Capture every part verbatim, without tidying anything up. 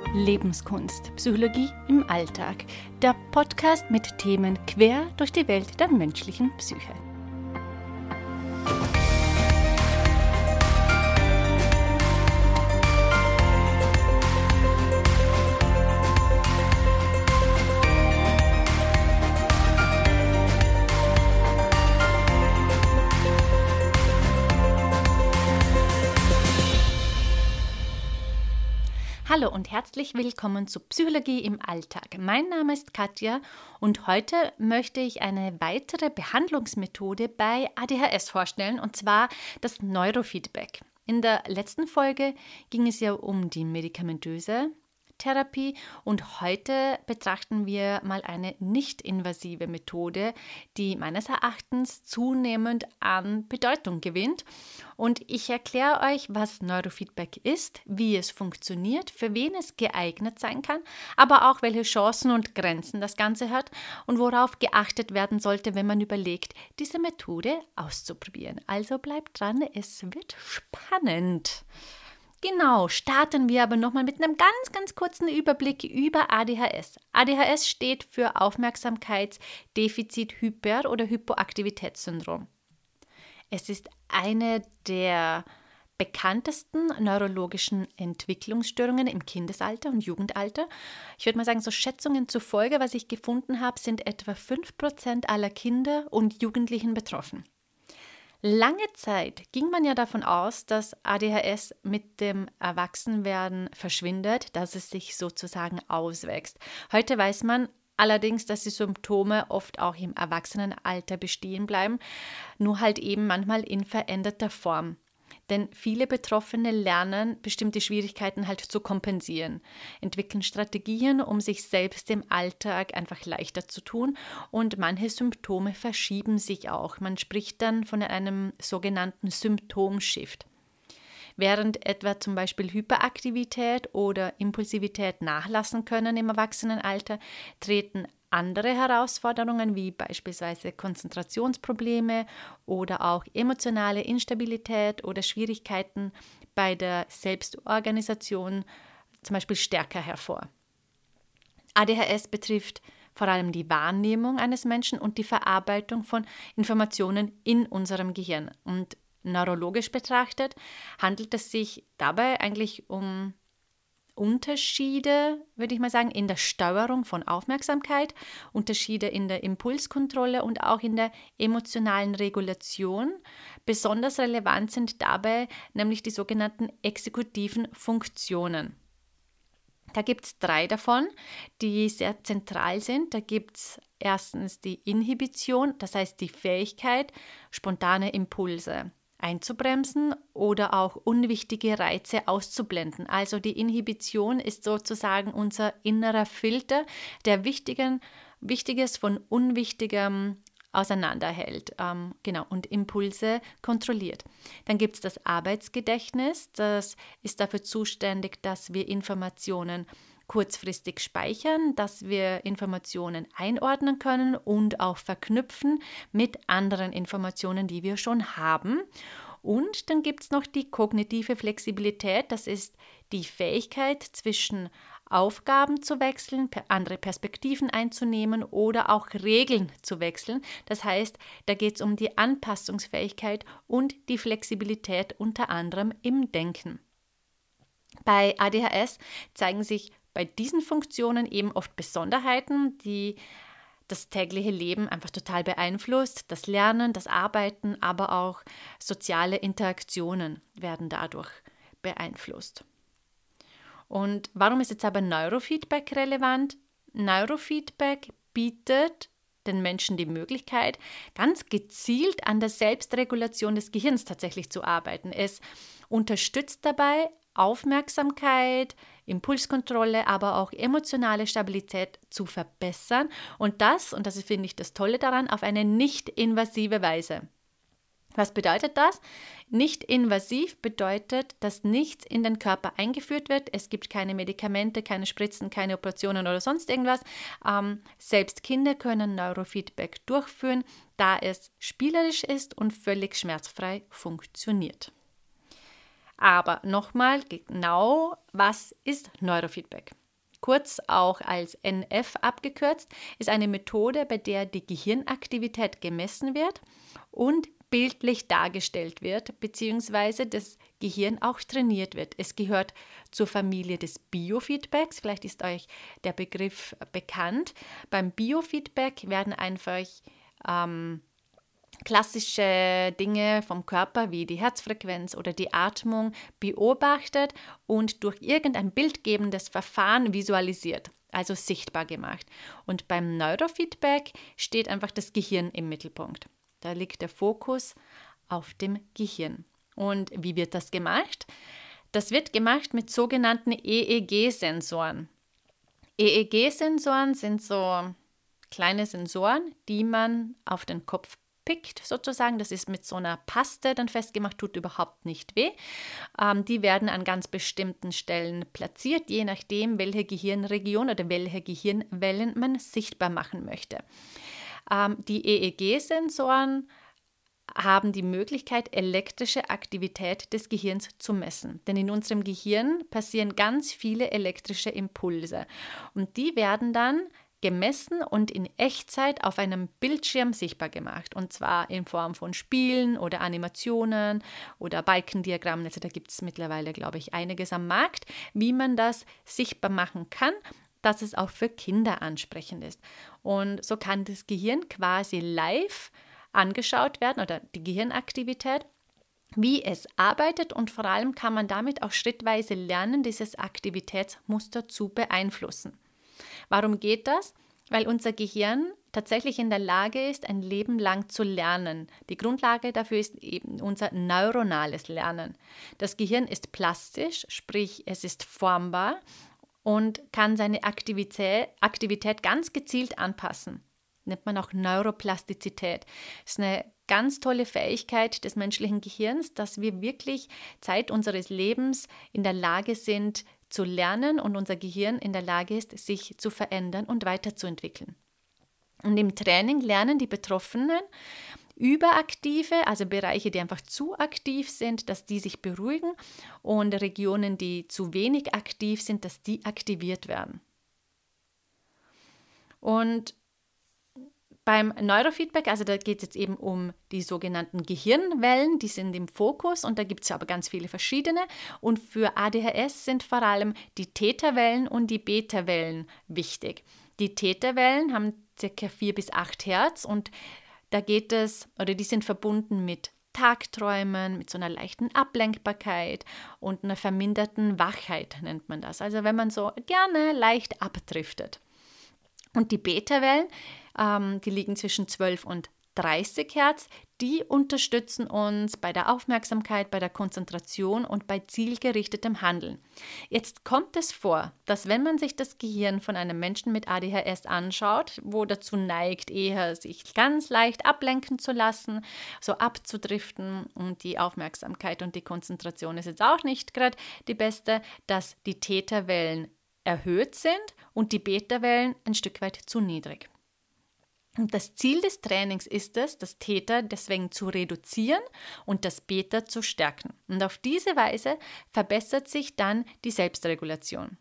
Lebenskunst, Psychologie im Alltag. Der Podcast mit Themen quer durch die Welt der menschlichen Psyche. Hallo und herzlich willkommen zu Psychologie im Alltag. Mein Name ist Katja und heute möchte ich eine weitere Behandlungsmethode bei A D H S vorstellen, und zwar das Neurofeedback. In der letzten Folge ging es ja um die medikamentöse Therapie und heute betrachten wir mal eine nicht-invasive Methode, die meines Erachtens zunehmend an Bedeutung gewinnt. Und ich erkläre euch, was Neurofeedback ist, wie es funktioniert, für wen es geeignet sein kann, aber auch welche Chancen und Grenzen das Ganze hat und worauf geachtet werden sollte, wenn man überlegt, diese Methode auszuprobieren. Also bleibt dran, es wird spannend. Genau, starten wir aber nochmal mit einem ganz, ganz kurzen Überblick über A D H S. A D H S steht für Aufmerksamkeitsdefizit-Hyper- oder Hypoaktivitätssyndrom. Es ist eine der bekanntesten neurologischen Entwicklungsstörungen im Kindesalter und Jugendalter. Ich würde mal sagen, so Schätzungen zufolge, was ich gefunden habe, sind etwa fünf Prozent aller Kinder und Jugendlichen betroffen. Lange Zeit ging man ja davon aus, dass A D H S mit dem Erwachsenwerden verschwindet, dass es sich sozusagen auswächst. Heute weiß man allerdings, dass die Symptome oft auch im Erwachsenenalter bestehen bleiben, nur halt eben manchmal in veränderter Form. Denn viele Betroffene lernen, bestimmte Schwierigkeiten halt zu kompensieren, entwickeln Strategien, um sich selbst im Alltag einfach leichter zu tun, und manche Symptome verschieben sich auch. Man spricht dann von einem sogenannten Symptomshift. Während etwa zum Beispiel Hyperaktivität oder Impulsivität nachlassen können im Erwachsenenalter, treten andere Herausforderungen wie beispielsweise Konzentrationsprobleme oder auch emotionale Instabilität oder Schwierigkeiten bei der Selbstorganisation zum Beispiel stärker hervor. A D H S betrifft vor allem die Wahrnehmung eines Menschen und die Verarbeitung von Informationen in unserem Gehirn. Und neurologisch betrachtet handelt es sich dabei eigentlich um Unterschiede, würde ich mal sagen, in der Steuerung von Aufmerksamkeit, Unterschiede in der Impulskontrolle und auch in der emotionalen Regulation. Besonders relevant sind dabei nämlich die sogenannten exekutiven Funktionen. Da gibt es drei davon, die sehr zentral sind. Da gibt es erstens die Inhibition, das heißt die Fähigkeit, spontane Impulse einzubremsen oder auch unwichtige Reize auszublenden. Also die Inhibition ist sozusagen unser innerer Filter, der Wichtigen, Wichtiges von Unwichtigem auseinanderhält, ähm, genau, und Impulse kontrolliert. Dann gibt es das Arbeitsgedächtnis, das ist dafür zuständig, dass wir Informationen kurzfristig speichern, dass wir Informationen einordnen können und auch verknüpfen mit anderen Informationen, die wir schon haben. Und dann gibt es noch die kognitive Flexibilität, das ist die Fähigkeit, zwischen Aufgaben zu wechseln, andere Perspektiven einzunehmen oder auch Regeln zu wechseln. Das heißt, da geht es um die Anpassungsfähigkeit und die Flexibilität unter anderem im Denken. Bei A D H S zeigen sich bei diesen Funktionen eben oft Besonderheiten, die das tägliche Leben einfach total beeinflusst. Das Lernen, das Arbeiten, aber auch soziale Interaktionen werden dadurch beeinflusst. Und warum ist jetzt aber Neurofeedback relevant? Neurofeedback bietet den Menschen die Möglichkeit, ganz gezielt an der Selbstregulation des Gehirns tatsächlich zu arbeiten. Es unterstützt dabei Aufmerksamkeit, Impulskontrolle, aber auch emotionale Stabilität zu verbessern, und das, und das finde ich das Tolle daran, auf eine nicht-invasive Weise. Was bedeutet das? Nicht invasiv bedeutet, dass nichts in den Körper eingeführt wird. Es gibt keine Medikamente, keine Spritzen, keine Operationen oder sonst irgendwas. Ähm, selbst Kinder können Neurofeedback durchführen, da es spielerisch ist und völlig schmerzfrei funktioniert. Aber nochmal genau, was ist Neurofeedback? kurz auch als N F abgekürzt, ist eine Methode, bei der die Gehirnaktivität gemessen wird und bildlich dargestellt wird, beziehungsweise das Gehirn auch trainiert wird. Es gehört zur Familie des Biofeedbacks, vielleicht ist euch der Begriff bekannt. Beim Biofeedback werden einfach ähm, klassische Dinge vom Körper wie die Herzfrequenz oder die Atmung beobachtet und durch irgendein bildgebendes Verfahren visualisiert, also sichtbar gemacht. Und beim Neurofeedback steht einfach das Gehirn im Mittelpunkt. Da liegt der Fokus auf dem Gehirn. Und wie wird das gemacht? Das wird gemacht mit sogenannten E E G-Sensoren. E E G-Sensoren sind so kleine Sensoren, die man auf den Kopf pickt sozusagen. Das ist mit so einer Paste dann festgemacht, tut überhaupt nicht weh. Ähm, die werden an ganz bestimmten Stellen platziert, je nachdem, welche Gehirnregion oder welche Gehirnwellen man sichtbar machen möchte. Ähm, die E E G-Sensoren haben die Möglichkeit, elektrische Aktivität des Gehirns zu messen. Denn in unserem Gehirn passieren ganz viele elektrische Impulse. Und die werden dann gemessen und in Echtzeit auf einem Bildschirm sichtbar gemacht. Und zwar in Form von Spielen oder Animationen oder Balkendiagrammen. Also da gibt es mittlerweile, glaube ich, einiges am Markt, wie man das sichtbar machen kann, dass es auch für Kinder ansprechend ist. Und so kann das Gehirn quasi live angeschaut werden oder die Gehirnaktivität, wie es arbeitet, und vor allem kann man damit auch schrittweise lernen, dieses Aktivitätsmuster zu beeinflussen. Warum geht das? Weil unser Gehirn tatsächlich in der Lage ist, ein Leben lang zu lernen. Die Grundlage dafür ist eben unser neuronales Lernen. Das Gehirn ist plastisch, sprich es ist formbar und kann seine Aktivität, Aktivität ganz gezielt anpassen. Nennt man auch Neuroplastizität. Das ist eine ganz tolle Fähigkeit des menschlichen Gehirns, dass wir wirklich Zeit unseres Lebens in der Lage sind zu lernen und unser Gehirn in der Lage ist, sich zu verändern und weiterzuentwickeln. Und im Training lernen die Betroffenen überaktive, also Bereiche, die einfach zu aktiv sind, dass die sich beruhigen, und Regionen, die zu wenig aktiv sind, dass die aktiviert werden. Und beim Neurofeedback, also da geht es jetzt eben um die sogenannten Gehirnwellen, die sind im Fokus, und da gibt es aber ganz viele verschiedene. Und für A D H S sind vor allem die Theta-Wellen und die Beta-Wellen wichtig. Die Theta-Wellen haben ca. vier bis acht Hertz, und da geht es, oder die sind verbunden mit Tagträumen, mit so einer leichten Ablenkbarkeit und einer verminderten Wachheit, nennt man das. Also wenn man so gerne leicht abdriftet. Und die Beta-Wellen, ähm, die liegen zwischen zwölf und dreißig Hertz, die unterstützen uns bei der Aufmerksamkeit, bei der Konzentration und bei zielgerichtetem Handeln. Jetzt kommt es vor, dass wenn man sich das Gehirn von einem Menschen mit A D H S anschaut, wo dazu neigt, eher sich ganz leicht ablenken zu lassen, so abzudriften, und die Aufmerksamkeit und die Konzentration ist jetzt auch nicht gerade die beste, dass die Theta-Wellen erhöht sind und die Beta-Wellen ein Stück weit zu niedrig. Und das Ziel des Trainings ist es, das Theta deswegen zu reduzieren und das Beta zu stärken. Und auf diese Weise verbessert sich dann die Selbstregulation.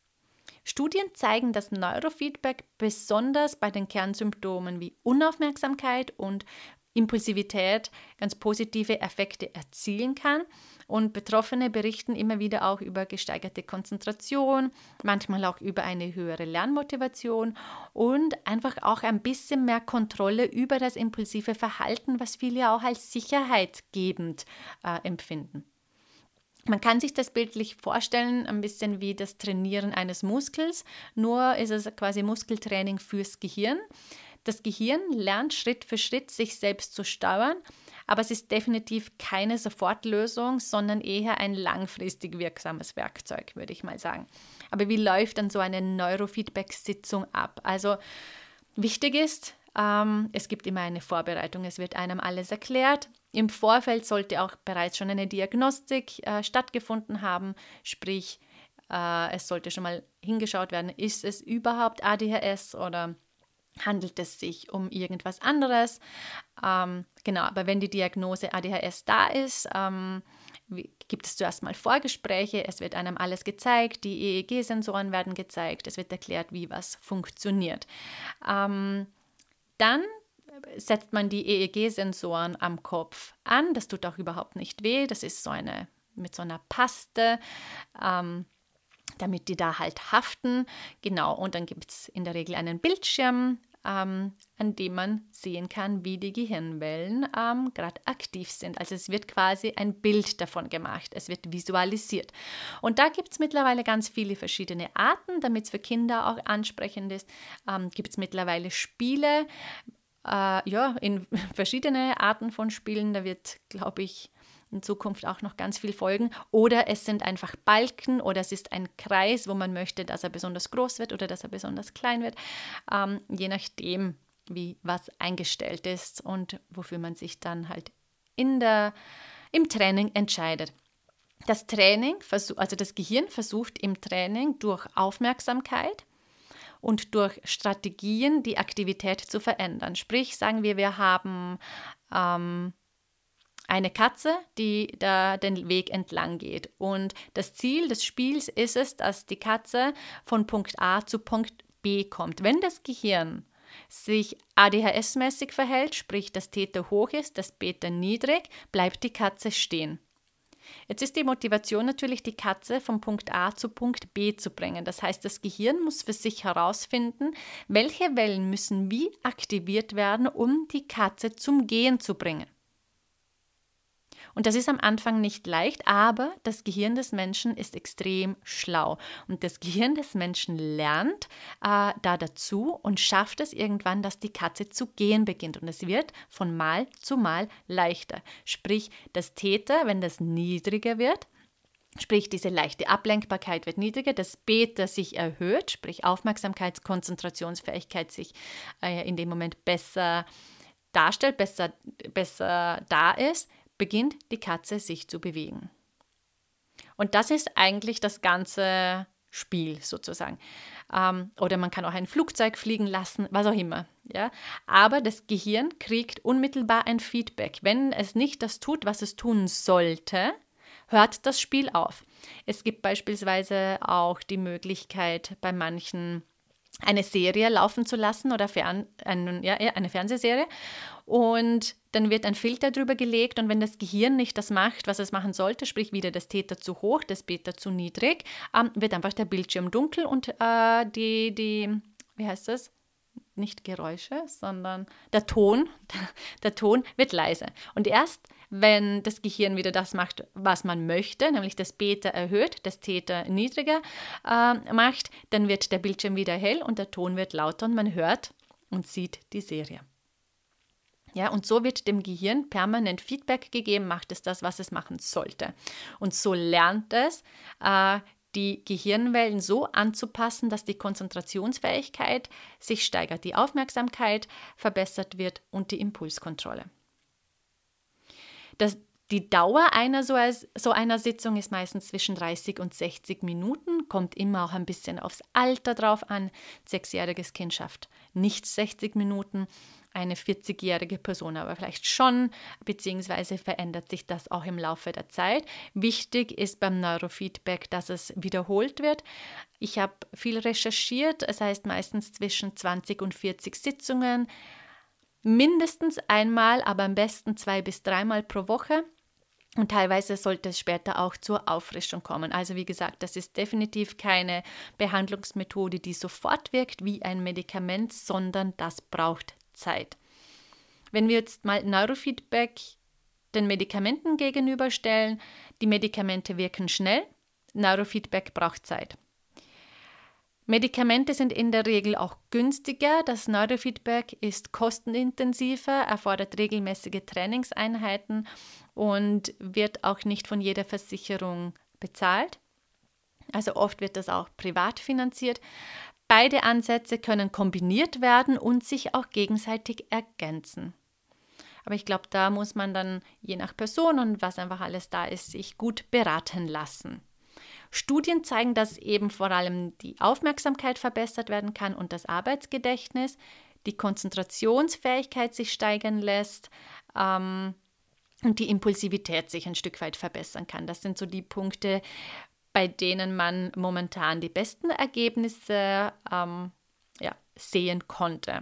Studien zeigen, dass Neurofeedback besonders bei den Kernsymptomen wie Unaufmerksamkeit und Impulsivität ganz positive Effekte erzielen kann. Und Betroffene berichten immer wieder auch über gesteigerte Konzentration, manchmal auch über eine höhere Lernmotivation und einfach auch ein bisschen mehr Kontrolle über das impulsive Verhalten, was viele auch als sicherheitgebend äh, empfinden. Man kann sich das bildlich vorstellen, ein bisschen wie das Trainieren eines Muskels, nur ist es quasi Muskeltraining fürs Gehirn. Das Gehirn lernt Schritt für Schritt, sich selbst zu steuern, aber es ist definitiv keine Sofortlösung, sondern eher ein langfristig wirksames Werkzeug, würde ich mal sagen. Aber wie läuft dann so eine Neurofeedback-Sitzung ab? Also wichtig ist, ähm, es gibt immer eine Vorbereitung, es wird einem alles erklärt. Im Vorfeld sollte auch bereits schon eine Diagnostik äh, stattgefunden haben, sprich, äh, es sollte schon mal hingeschaut werden, ist es überhaupt A D H S oder handelt es sich um irgendwas anderes? Ähm, genau, aber wenn die Diagnose A D H S da ist, ähm, wie, gibt es zuerst mal Vorgespräche, es wird einem alles gezeigt, die E E G-Sensoren werden gezeigt, es wird erklärt, wie was funktioniert. Ähm, dann setzt man die E E G-Sensoren am Kopf an, das tut auch überhaupt nicht weh, das ist so eine mit so einer Paste, ähm, damit die da halt haften. Genau, und dann gibt es in der Regel einen Bildschirm, ähm, an dem man sehen kann, wie die Gehirnwellen ähm, gerade aktiv sind. Also es wird quasi ein Bild davon gemacht, es wird visualisiert. Und da gibt es mittlerweile ganz viele verschiedene Arten, damit es für Kinder auch ansprechend ist. Ähm, gibt es mittlerweile Spiele, äh, ja, in verschiedene Arten von Spielen. Da wird, glaube ich, in Zukunft auch noch ganz viel folgen. Oder es sind einfach Balken oder es ist ein Kreis, wo man möchte, dass er besonders groß wird oder dass er besonders klein wird. Ähm, je nachdem, wie was eingestellt ist und wofür man sich dann halt in der, im Training entscheidet. Das Training, also das Gehirn versucht im Training durch Aufmerksamkeit und durch Strategien die Aktivität zu verändern. Sprich, sagen wir, wir haben ähm, eine Katze, die da den Weg entlang geht. Und das Ziel des Spiels ist es, dass die Katze von Punkt A zu Punkt B kommt. Wenn das Gehirn sich A D H S-mäßig verhält, sprich das Theta hoch ist, das Beta niedrig, bleibt die Katze stehen. Jetzt ist die Motivation natürlich, die Katze von Punkt A zu Punkt B zu bringen. Das heißt, das Gehirn muss für sich herausfinden, welche Wellen müssen wie aktiviert werden, um die Katze zum Gehen zu bringen. Und das ist am Anfang nicht leicht, aber das Gehirn des Menschen ist extrem schlau. Und das Gehirn des Menschen lernt äh, da dazu und schafft es irgendwann, dass die Katze zu gehen beginnt. Und es wird von Mal zu Mal leichter. Sprich, das Theta, wenn das niedriger wird, sprich diese leichte Ablenkbarkeit wird niedriger, das Beta sich erhöht, sprich Aufmerksamkeits-, Konzentrationsfähigkeit sich äh, in dem Moment besser darstellt, besser, besser da ist, beginnt die Katze sich zu bewegen. Und das ist eigentlich das ganze Spiel sozusagen. Ähm, oder man kann auch ein Flugzeug fliegen lassen, was auch immer. Ja? Aber das Gehirn kriegt unmittelbar ein Feedback. Wenn es nicht das tut, was es tun sollte, hört das Spiel auf. Es gibt beispielsweise auch die Möglichkeit, bei manchen eine Serie laufen zu lassen oder fern, ein, ja, eine Fernsehserie und dann wird ein Filter drüber gelegt und wenn das Gehirn nicht das macht, was es machen sollte, sprich wieder das Theta zu hoch, das Beta zu niedrig, ähm, wird einfach der Bildschirm dunkel und äh, die, die, wie heißt das? Nicht Geräusche, sondern der Ton, der Ton wird leise. Und erst wenn das Gehirn wieder das macht, was man möchte, nämlich das Beta erhöht, das Theta niedriger äh, macht, dann wird der Bildschirm wieder hell und der Ton wird lauter und man hört und sieht die Serie. Ja, und so wird dem Gehirn permanent Feedback gegeben, macht es das, was es machen sollte. Und so lernt es, äh, die Gehirnwellen so anzupassen, dass die Konzentrationsfähigkeit sich steigert, die Aufmerksamkeit verbessert wird und die Impulskontrolle. Das, die Dauer einer so, als, so einer Sitzung ist meistens zwischen dreißig und sechzig Minuten, kommt immer auch ein bisschen aufs Alter drauf an. Ein sechsjähriges Kind schafft nicht sechzig Minuten, eine vierzigjährige Person aber vielleicht schon, beziehungsweise verändert sich das auch im Laufe der Zeit. Wichtig ist beim Neurofeedback, dass es wiederholt wird. Ich habe viel recherchiert, es heißt meistens zwischen zwanzig und vierzig Sitzungen, mindestens einmal, aber am besten zwei bis dreimal pro Woche. Und teilweise sollte es später auch zur Auffrischung kommen. Also wie gesagt, das ist definitiv keine Behandlungsmethode, die sofort wirkt wie ein Medikament, sondern das braucht Zeit. Wenn wir jetzt mal Neurofeedback den Medikamenten gegenüberstellen, die Medikamente wirken schnell, Neurofeedback braucht Zeit. Medikamente sind in der Regel auch günstiger, das Neurofeedback ist kostenintensiver, erfordert regelmäßige Trainingseinheiten und wird auch nicht von jeder Versicherung bezahlt. Also oft wird das auch privat finanziert. Beide Ansätze können kombiniert werden und sich auch gegenseitig ergänzen. Aber ich glaube, da muss man dann je nach Person und was einfach alles da ist, sich gut beraten lassen. Studien zeigen, dass eben vor allem die Aufmerksamkeit verbessert werden kann und das Arbeitsgedächtnis, die Konzentrationsfähigkeit sich steigern lässt, ähm, und die Impulsivität sich ein Stück weit verbessern kann. Das sind so die Punkte, bei denen man momentan die besten Ergebnisse ähm, ja, sehen konnte.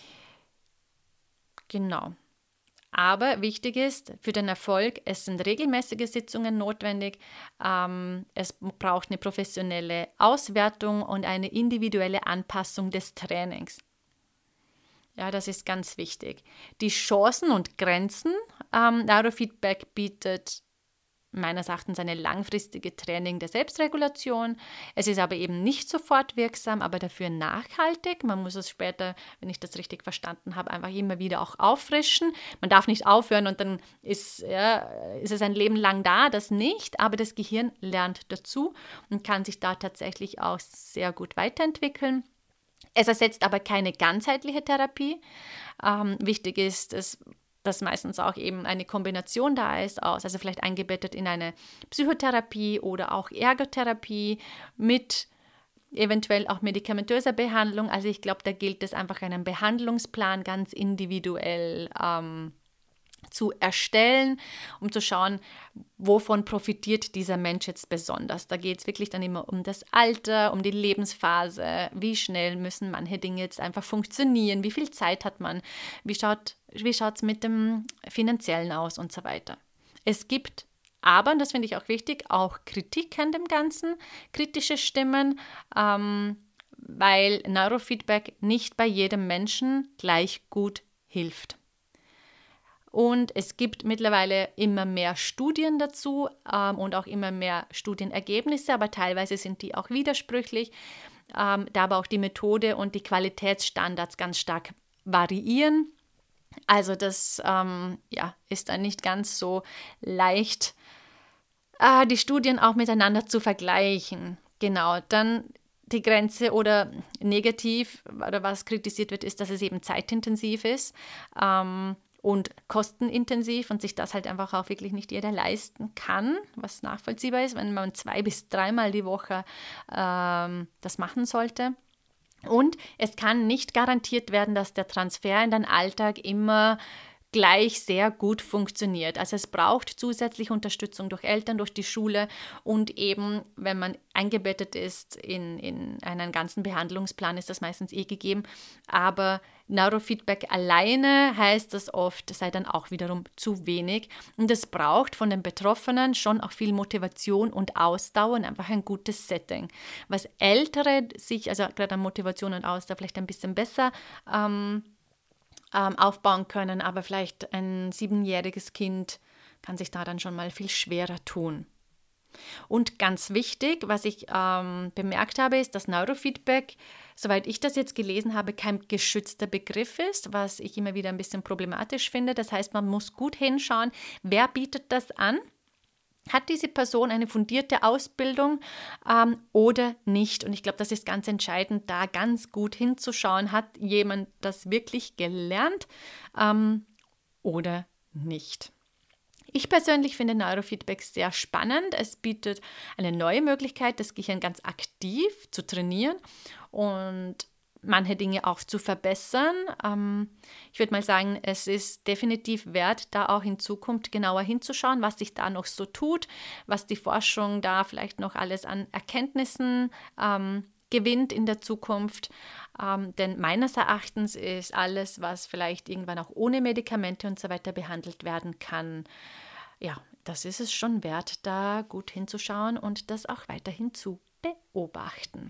Genau. Aber wichtig ist für den Erfolg, es sind regelmäßige Sitzungen notwendig, ähm, es braucht eine professionelle Auswertung und eine individuelle Anpassung des Trainings. Ja, das ist ganz wichtig. Die Chancen und Grenzen, ähm, Neurofeedback bietet meines Erachtens eine langfristige Training der Selbstregulation. Es ist aber eben nicht sofort wirksam, aber dafür nachhaltig. Man muss es später, wenn ich das richtig verstanden habe, einfach immer wieder auch auffrischen. Man darf nicht aufhören und dann ist, ja, ist es ein Leben lang da, das nicht. Aber das Gehirn lernt dazu und kann sich da tatsächlich auch sehr gut weiterentwickeln. Es ersetzt aber keine ganzheitliche Therapie. Ähm, wichtig ist, es dass meistens auch eben eine Kombination da ist aus, also vielleicht eingebettet in eine Psychotherapie oder auch Ergotherapie mit eventuell auch medikamentöser Behandlung. Also ich glaube, da gilt es einfach, einen Behandlungsplan ganz individuell ähm, zu erstellen, um zu schauen, wovon profitiert dieser Mensch jetzt besonders. Da geht es wirklich dann immer um das Alter, um die Lebensphase, wie schnell müssen manche Dinge jetzt einfach funktionieren, wie viel Zeit hat man, wie schaut wie schaut es mit dem Finanziellen aus und so weiter. Es gibt aber, und das finde ich auch wichtig, auch Kritik an dem Ganzen, kritische Stimmen, ähm, weil Neurofeedback nicht bei jedem Menschen gleich gut hilft. Und es gibt mittlerweile immer mehr Studien dazu ähm, und auch immer mehr Studienergebnisse, aber teilweise sind die auch widersprüchlich, ähm, da aber auch die Methode und die Qualitätsstandards ganz stark variieren. Also das ähm, ja, ist dann nicht ganz so leicht, äh, die Studien auch miteinander zu vergleichen. Genau, dann die Grenze oder negativ, oder was kritisiert wird, ist, dass es eben zeitintensiv ist. Ähm, und kostenintensiv und sich das halt einfach auch wirklich nicht jeder leisten kann, was nachvollziehbar ist, wenn man zwei bis dreimal die Woche ähm, das machen sollte. Und es kann nicht garantiert werden, dass der Transfer in den Alltag immer gleich sehr gut funktioniert. Also es braucht zusätzliche Unterstützung durch Eltern, durch die Schule und eben, wenn man eingebettet ist in, in einen ganzen Behandlungsplan, ist das meistens eh gegeben. Aber Neurofeedback alleine heißt das oft, sei dann auch wiederum zu wenig. Und es braucht von den Betroffenen schon auch viel Motivation und Ausdauer und einfach ein gutes Setting. Was Ältere sich, also gerade an Motivation und Ausdauer vielleicht ein bisschen besser ähm, aufbauen können, aber vielleicht ein siebenjähriges Kind kann sich da dann schon mal viel schwerer tun. Und ganz wichtig, was ich ähm, bemerkt habe, ist, dass Neurofeedback, soweit ich das jetzt gelesen habe, kein geschützter Begriff ist, was ich immer wieder ein bisschen problematisch finde. Das heißt, man muss gut hinschauen, wer bietet das an? Hat diese Person eine fundierte Ausbildung ähm, oder nicht? Und ich glaube, das ist ganz entscheidend, da ganz gut hinzuschauen. Hat jemand das wirklich gelernt ähm, oder nicht? Ich persönlich finde Neurofeedback sehr spannend. Es bietet eine neue Möglichkeit, das Gehirn ganz aktiv zu trainieren und manche Dinge auch zu verbessern. Ähm, ich würde mal sagen, es ist definitiv wert, da auch in Zukunft genauer hinzuschauen, was sich da noch so tut, was die Forschung da vielleicht noch alles an Erkenntnissen ähm, gewinnt in der Zukunft. Ähm, denn meines Erachtens ist alles, was vielleicht irgendwann auch ohne Medikamente und so weiter behandelt werden kann, ja, das ist es schon wert, da gut hinzuschauen und das auch weiterhin zu beobachten.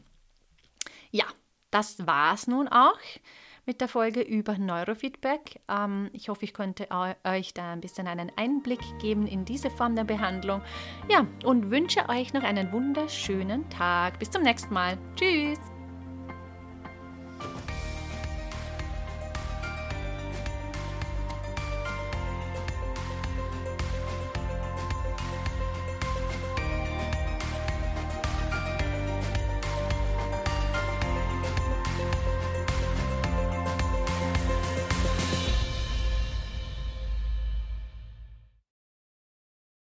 Ja, das war es nun auch mit der Folge über Neurofeedback. Ähm, ich hoffe, ich konnte euch da ein bisschen einen Einblick geben in diese Form der Behandlung. Ja, und wünsche euch noch einen wunderschönen Tag. Bis zum nächsten Mal. Tschüss!